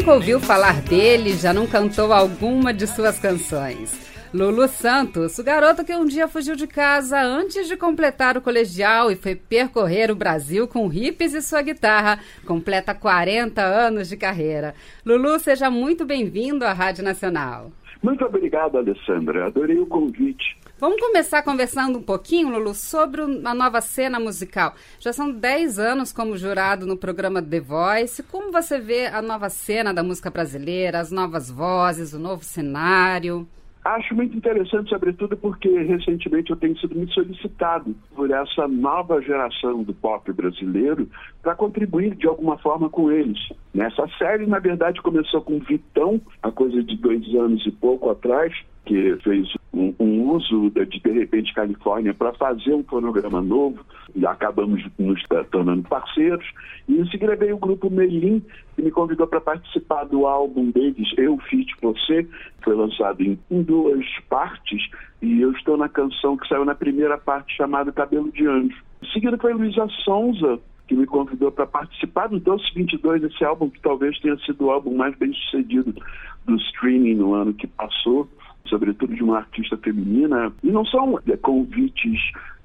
nunca ouviu falar dele, já não cantou alguma de suas canções. Lulu Santos, o garoto que um dia fugiu de casa antes de completar o colegial e foi percorrer o Brasil com hips e sua guitarra, completa 40 anos de carreira. Lulu, seja muito bem-vindo à Rádio Nacional. Muito obrigado, Alessandra. Adorei o convite. Vamos começar conversando um pouquinho, Lulu, sobre a nova cena musical. Já são 10 anos como jurado no programa The Voice. Como você vê a nova cena da música brasileira, as novas vozes, o novo cenário? Acho muito interessante, sobretudo porque recentemente eu tenho sido muito solicitado por essa nova geração do pop brasileiro para contribuir de alguma forma com eles. Nessa série, na verdade, começou com o Vitão, há coisa de 2 anos e pouco atrás, que fez um uso de Repente Califórnia para fazer um fonograma novo, e acabamos nos tornando parceiros. E em seguida veio o grupo Melim, que me convidou para participar do álbum deles, Eu Fit Você, que foi lançado em 2 partes, e eu estou na canção que saiu na primeira parte, chamada Cabelo de Anjo. Em seguida foi Luísa Sonza, que me convidou para participar do Doce 22, esse álbum que talvez tenha sido o álbum mais bem sucedido do streaming no ano que passou, sobretudo de uma artista feminina. E não são convites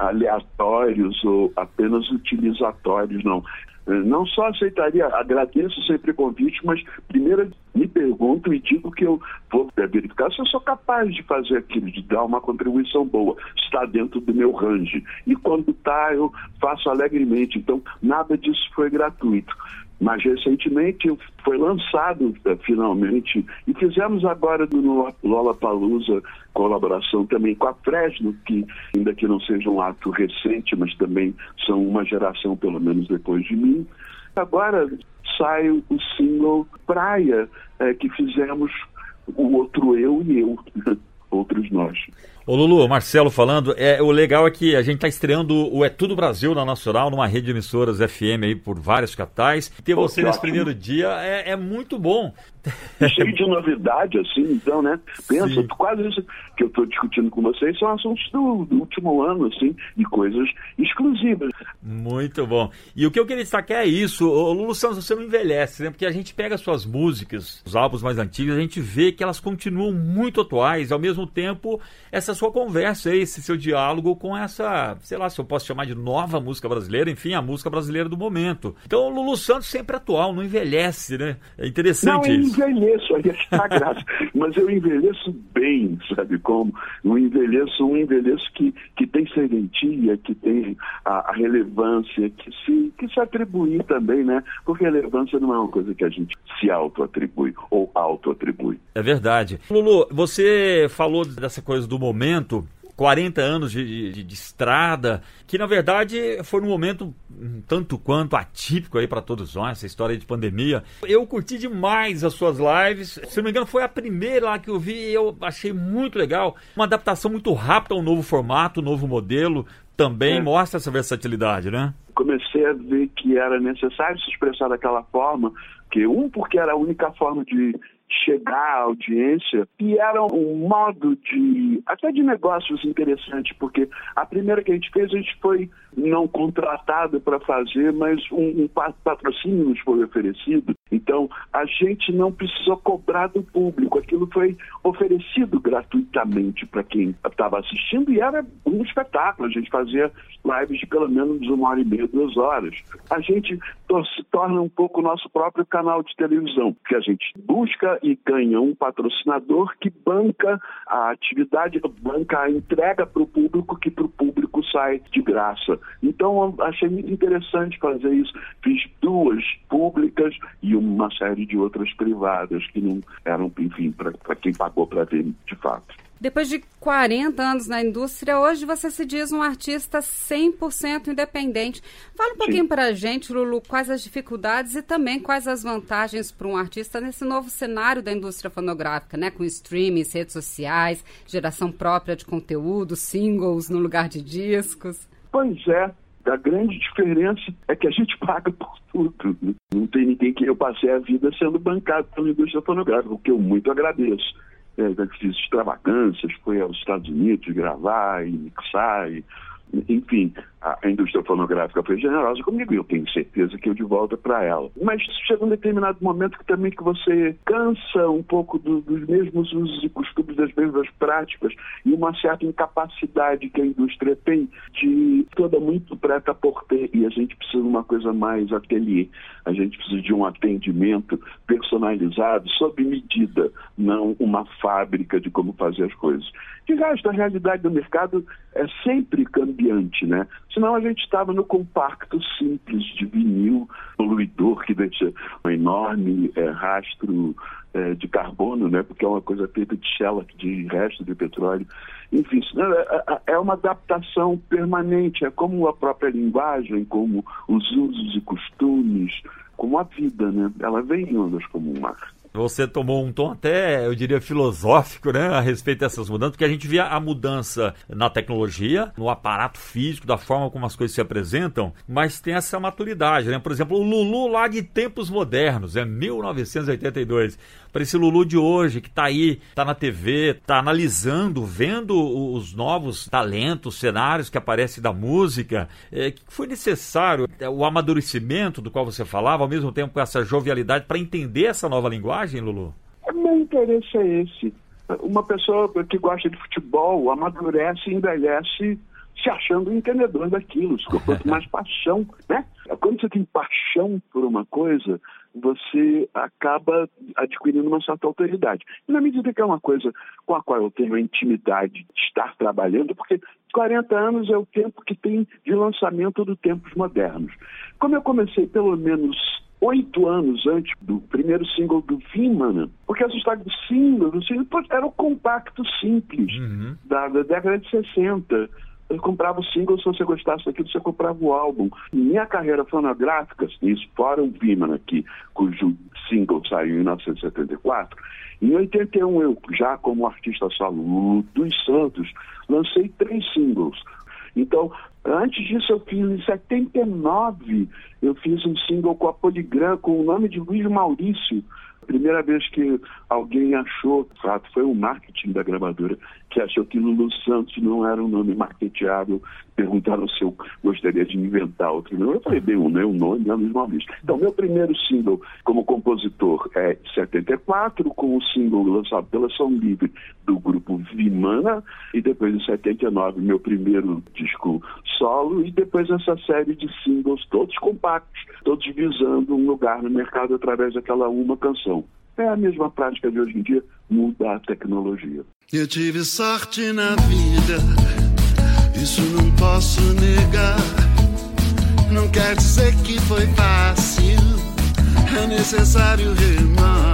aleatórios ou apenas utilizatórios, não. Não só aceitaria, agradeço sempre o convite, mas primeiro me pergunto e digo que eu vou verificar se eu sou capaz de fazer aquilo, de dar uma contribuição boa, está dentro do meu range. E quando está, eu faço alegremente. Então, nada disso foi gratuito. Mas recentemente foi lançado finalmente, e fizemos agora no Lollapalooza colaboração também com a Fresno, que ainda que não seja um ato recente, mas também são uma geração pelo menos depois de mim. Agora sai o single Praia, que fizemos o outro eu e eu, outros nós. Ô Lulu, Marcelo falando, o legal é que a gente está estreando o É Tudo Brasil na Nacional, numa rede de emissoras FM aí por várias capitais. Ter você nesse primeiro dia é muito bom. Cheio de novidade, assim, então, né? Pensa, quase isso que eu estou discutindo com vocês são assuntos do último ano, assim, e coisas exclusivas. Muito bom. E o que eu queria destacar é isso, ô Lulu Santos, você não envelhece, né? Porque a gente pega suas músicas, os álbuns mais antigos, a gente vê que elas continuam muito atuais, ao mesmo tempo, essa sua conversa aí, esse seu diálogo com essa, sei lá, se eu posso chamar de nova música brasileira, enfim, a música brasileira do momento. Então, o Lulu Santos sempre atual, não envelhece, né? É interessante isso. Eu envelheço, aí está a graça. Mas eu envelheço bem, sabe como? Um envelheço que tem serventia, que tem a relevância, que se atribui também, né? Porque relevância não é uma coisa que a gente se auto-atribui ou auto-atribui. É verdade. Lulu, você falou dessa coisa do momento, 40 anos de estrada, que na verdade foi um momento tanto quanto atípico aí para todos nós, essa história de pandemia. Eu curti demais as suas lives, se não me engano foi a primeira lá que eu vi e eu achei muito legal. Uma adaptação muito rápida ao novo formato, novo modelo, também mostra essa versatilidade, né? Comecei a ver que era necessário se expressar daquela forma, porque era a única forma de chegar à audiência, e era um modo até de negócios interessante, porque a primeira que a gente foi não contratado para fazer, mas um patrocínio nos foi oferecido. Então, a gente não precisou cobrar do público, aquilo foi oferecido gratuitamente para quem estava assistindo, e era um espetáculo. A gente fazia lives de pelo menos 1h30, 2 horas. A gente se torna um pouco o nosso próprio canal de televisão, que a gente busca e ganha um patrocinador que banca a atividade, banca a entrega para o público, que para o público sai de graça. Então, eu achei muito interessante fazer isso. Fiz 2 públicas e uma série de outras privadas que não eram, enfim, para quem pagou para ver de fato. Depois de 40 anos na indústria, hoje você se diz um artista 100% independente. Fala um pouquinho para a gente, Lulu, quais as dificuldades e também quais as vantagens para um artista nesse novo cenário da indústria fonográfica, né? Com streaming, redes sociais, geração própria de conteúdo, singles no lugar de discos. Pois é. A grande diferença é que a gente paga por tudo. Não tem ninguém que eu passei a vida sendo bancado pela indústria fonográfica, o que eu muito agradeço. Fiz extravagâncias, fui aos Estados Unidos gravar e mixar, enfim, a indústria fonográfica foi generosa comigo e eu tenho certeza que eu de volta para ela. Mas chega um determinado momento que também que você cansa um pouco dos mesmos usos e costumes, das mesmas práticas e uma certa incapacidade que a indústria tem de toda muito preta-porter, e a gente precisa de uma coisa mais ateliê. A gente precisa de um atendimento personalizado, sob medida, não uma fábrica de como fazer as coisas. De resto, a realidade do mercado é sempre cambiante, né? Senão a gente estava no compacto simples de vinil, poluidor, que deixa um enorme rastro de carbono, né? Porque é uma coisa feita de shellac, de resto de petróleo. Enfim, é uma adaptação permanente, é como a própria linguagem, como os usos e costumes, como a vida, né? Ela vem em ondas como um mar. Você tomou um tom até, eu diria, filosófico, né, a respeito dessas mudanças, porque a gente via a mudança na tecnologia, no aparato físico, da forma como as coisas se apresentam, mas tem essa maturidade, né? Por exemplo, o Lulu lá de tempos modernos, 1982. Para esse Lulu de hoje, que está aí, está na TV, está analisando, vendo os novos talentos, cenários que aparecem da música, que foi necessário o amadurecimento do qual você falava, ao mesmo tempo com essa jovialidade, para entender essa nova linguagem, Lulu? Meu interesse é esse. Uma pessoa que gosta de futebol amadurece e envelhece se achando um entendedor daquilo, quanto mais paixão, né? Quando você tem paixão por uma coisa, você acaba adquirindo uma certa autoridade. E na medida que é uma coisa com a qual eu tenho a intimidade de estar trabalhando, porque 40 anos é o tempo que tem de lançamento dos tempos modernos. Como eu comecei pelo menos 8 anos antes do primeiro single do Vimana, porque essa história do single era o compacto simples da década de 60. Eu comprava o single, se você gostasse daquilo, você comprava o álbum. Minha carreira fonográfica, isso fora o Vimana, cujo single saiu em 1974, em 81 eu, já como artista solo dos Santos, lancei 3 singles. Então, antes disso eu fiz, em 79, eu fiz um single com a Polygram, com o nome de Luiz Maurício. Primeira vez que alguém achou, fato, foi o marketing da gravadora, que achou que Lulu Santos não era um nome marketeável. Perguntaram se eu gostaria de inventar outro nome. Eu falei, bem, o meu nome é Luiz Maurício. Então, meu primeiro single como compositor é de 74, com o single lançado pela Som Livre do grupo Vimana, e depois em 79, meu primeiro disco solo, e depois essa série de singles, todos compactos, todos visando um lugar no mercado através daquela uma canção. É a mesma prática de hoje em dia, muda a tecnologia. Eu tive sorte na vida, isso não posso negar. Não quer dizer que foi fácil, é necessário remar.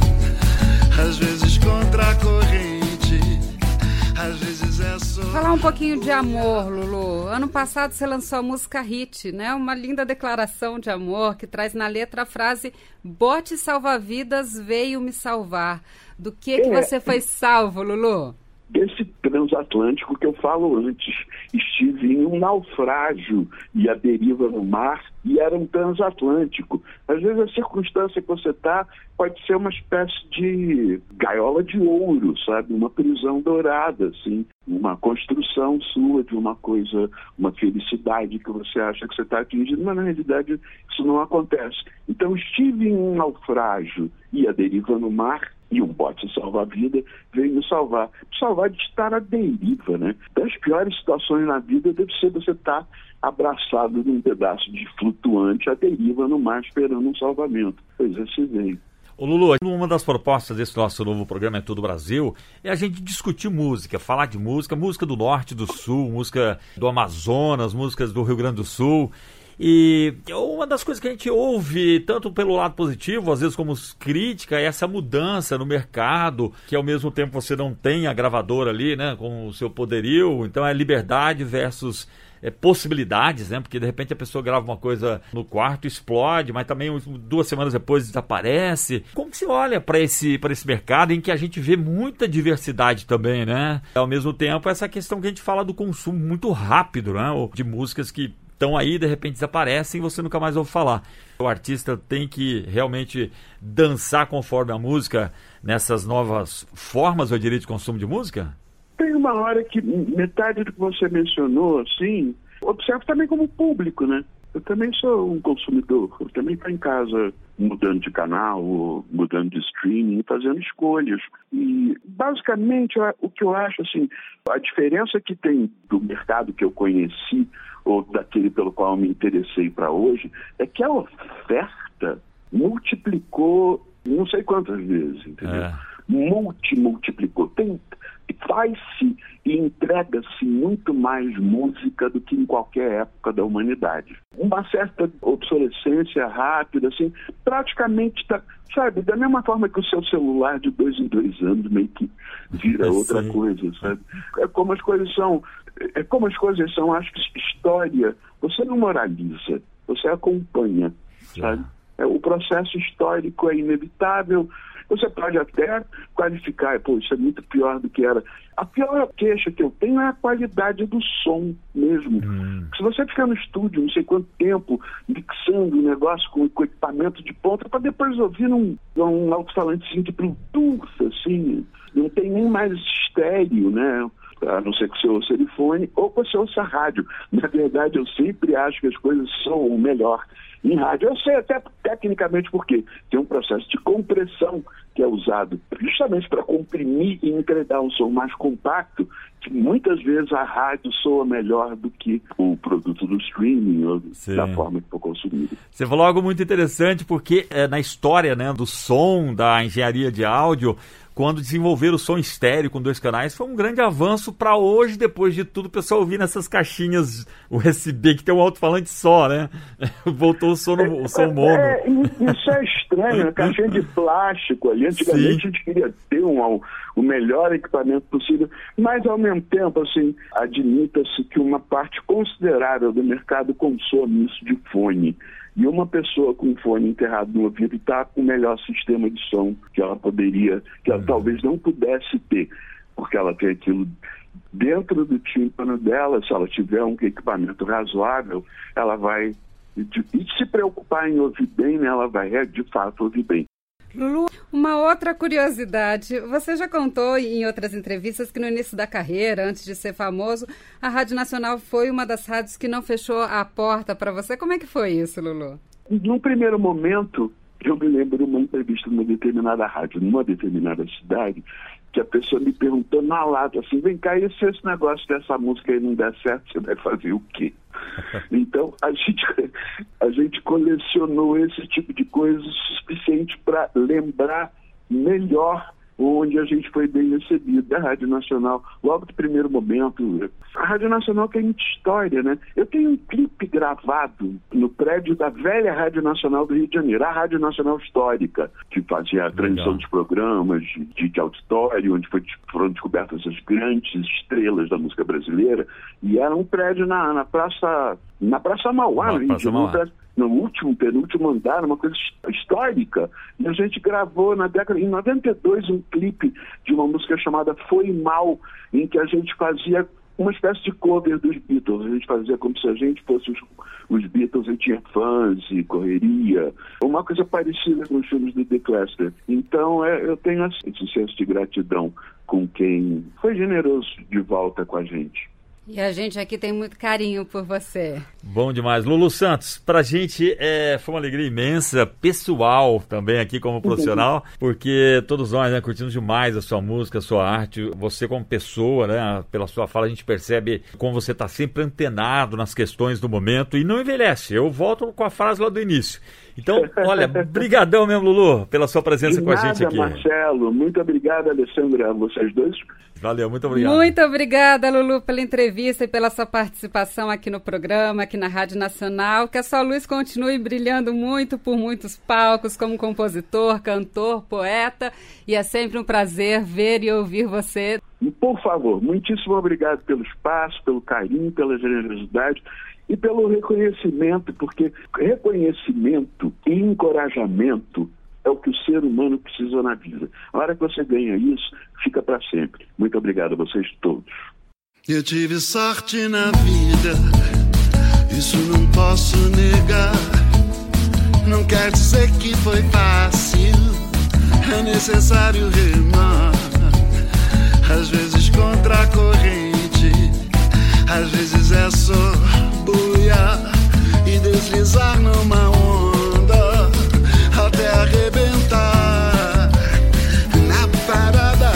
Às vezes contra a corrente, às vezes é só... Falar um pouquinho de amor, Lulu. Ano passado você lançou a música Hit, né? Uma linda declaração de amor que traz na letra a frase "Bote salva-vidas veio me salvar". Do que você foi salvo, Lulu? Desse transatlântico que eu falo antes. Estive em um naufrágio e a deriva no mar, e era um transatlântico. Às vezes a circunstância que você está pode ser uma espécie de gaiola de ouro, sabe? Uma prisão dourada, assim. Uma construção sua de uma coisa, uma felicidade que você acha que você está atingindo, mas na realidade isso não acontece. Então estive em um naufrágio e a deriva no mar, e um bote salva-vida veio me salvar. Me salvar de estar à deriva, né? Das piores situações na vida deve ser você estar abraçado num pedaço de flutuante à deriva no mar esperando um salvamento. Pois assim veio. Ô Lulu, uma das propostas desse nosso novo programa É Tudo Brasil é a gente discutir música, falar de música, música do Norte, do Sul, música do Amazonas, músicas do Rio Grande do Sul. E uma das coisas que a gente ouve, tanto pelo lado positivo, às vezes como crítica, é essa mudança no mercado, que ao mesmo tempo você não tem a gravadora ali, né, com o seu poderio, então é liberdade versus possibilidades, né, porque de repente a pessoa grava uma coisa no quarto, explode, mas também 2 semanas depois desaparece. Como que você olha para esse mercado em que a gente vê muita diversidade também, né? Ao mesmo tempo, essa questão que a gente fala do consumo muito rápido, né, de músicas que estão aí, de repente desaparecem e você nunca mais ouve falar. O artista tem que realmente dançar conforme a música nessas novas formas, eu diria, de consumo de música? Tem uma hora que metade do que você mencionou, assim, observo também como público, né? Eu também sou um consumidor, eu também estou em casa mudando de canal, ou mudando de streaming, fazendo escolhas. E, basicamente, o que eu acho, assim, a diferença que tem do mercado que eu conheci, ou daquele pelo qual eu me interessei para hoje, é que a oferta multiplicou não sei quantas vezes, entendeu? Multiplicou. Faz-se e entrega-se muito mais música do que em qualquer época da humanidade. Uma certa obsolescência rápida, assim, praticamente sabe, da mesma forma que o seu celular de 2 em 2 anos meio que vira outra coisa, sabe? É como as coisas são, acho que história, você não moraliza, você acompanha, sabe? O processo histórico é inevitável. Você pode até qualificar, isso é muito pior do que era. A pior queixa que eu tenho é a qualidade do som mesmo. Se você ficar no estúdio não sei quanto tempo, mixando um negócio com equipamento de ponta, para depois ouvir num alto-falantezinho de Bluetooth, assim, não tem nem mais estéreo, né? A não ser que você ouça ele fone ou que você ouça rádio. Na verdade, eu sempre acho que as coisas são melhor em rádio. Eu sei até tecnicamente porque tem um processo de compressão que é usado justamente para comprimir e entregar um som mais compacto, que muitas vezes a rádio soa melhor do que o produto do streaming ou da forma que for consumido. Você falou algo muito interessante porque na história, né, do som, da engenharia de áudio, quando desenvolveram o som estéreo com 2 canais, foi um grande avanço para hoje, depois de tudo, o pessoal ouvir nessas caixinhas USB que tem um alto-falante só, né? Voltou o som mono. Isso é estranho, a caixinha de plástico ali. Antigamente a gente queria ter o melhor equipamento possível, mas ao mesmo tempo, assim, admita-se que uma parte considerável do mercado consome isso de fone. E uma pessoa com um fone enterrado no ouvido está com o melhor sistema de som que ela poderia, que ela talvez não pudesse ter, porque ela tem aquilo dentro do tímpano dela. Se ela tiver um equipamento razoável, ela vai, e se preocupar em ouvir bem, né, ela vai de fato ouvir bem. Lulu, uma outra curiosidade, você já contou em outras entrevistas que no início da carreira, antes de ser famoso, a Rádio Nacional foi uma das rádios que não fechou a porta para você. Como é que foi isso, Lulu? Num primeiro momento, eu me lembro de uma entrevista numa determinada rádio, numa determinada cidade, que a pessoa me perguntou na lata, assim, vem cá, e se esse negócio dessa música aí não der certo, você vai fazer o quê? Então, a gente colecionou esse tipo de coisa o suficiente para lembrar melhor onde a gente foi bem recebido. Da Rádio Nacional, logo do primeiro momento, a Rádio Nacional tem muita história, né? Eu tenho um clipe gravado no prédio da velha Rádio Nacional do Rio de Janeiro, a Rádio Nacional Histórica, que fazia a transmissão dos programas de auditório, onde foram descobertas as grandes estrelas da música brasileira, e era um prédio na Praça Mauá, no Rio de Janeiro, no penúltimo andar, uma coisa histórica. E a gente gravou em 92 um clipe de uma música chamada Foi Mal, em que a gente fazia uma espécie de cover dos Beatles. A gente fazia como se a gente fosse os Beatles e tinha fãs e correria. Uma coisa parecida com os filmes do The Clash. Então eu tenho esse senso de gratidão com quem foi generoso de volta com a gente. E a gente aqui tem muito carinho por você. Bom demais. Lulu Santos, pra gente foi uma alegria imensa, pessoal também aqui como profissional, porque todos nós, né, curtimos demais a sua música, a sua arte. Você como pessoa, né, pela sua fala a gente percebe como você está sempre antenado nas questões do momento e não envelhece. Eu volto com a frase lá do início. Então, olha, brigadão mesmo, Lulu, pela sua presença com a gente aqui. Marcelo, muito obrigado, Alessandra, a vocês dois. Valeu, muito obrigado. Muito obrigada, Lulu, pela entrevista e pela sua participação aqui no programa, aqui na Rádio Nacional. Que a sua luz continue brilhando muito por muitos palcos como compositor, cantor, poeta. E é sempre um prazer ver e ouvir você. E, por favor, muitíssimo obrigado pelo espaço, pelo carinho, pela generosidade e pelo reconhecimento, porque reconhecimento e encorajamento é o que o ser humano precisa na vida. A hora que você ganha isso, fica para sempre. Muito obrigado a vocês todos. Eu tive sorte na vida, isso não posso negar. Não quer dizer que foi fácil, é necessário remar. Às vezes contra a corrente, Às vezes é só boiar e deslizar numa onda até arrebentar na parada.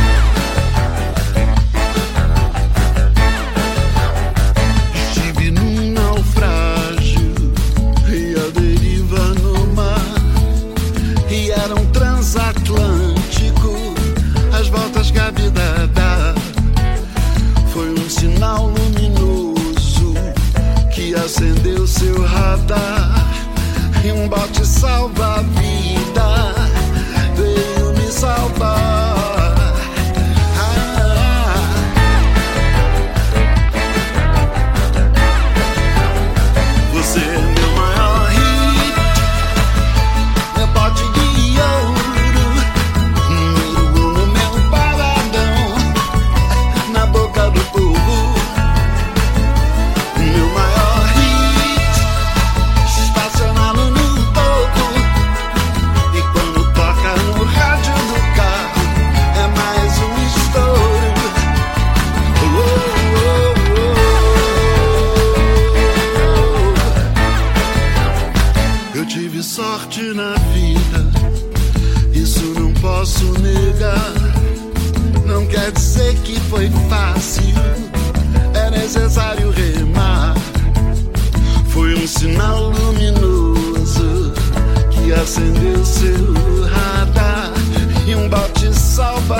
Estive num naufrágio e a deriva no mar, e era um transatlântico, as voltas que a vida dá. Foi um sinal luminoso que acendeu seu radar, e um bote salva-vida veio me salvar. Você é meu maior hit, meu bote de ouro, no meu paradão, na boca do povo. Meu maior hit, estacionado no topo, e quando toca no rádio do carro é mais um estouro. Oh, oh, oh. Eu tive sorte na vida, isso não posso negar. Não quer dizer que foi fácil, é necessário remar. Foi um sinal luminoso que acendeu seu radar, e um bote salva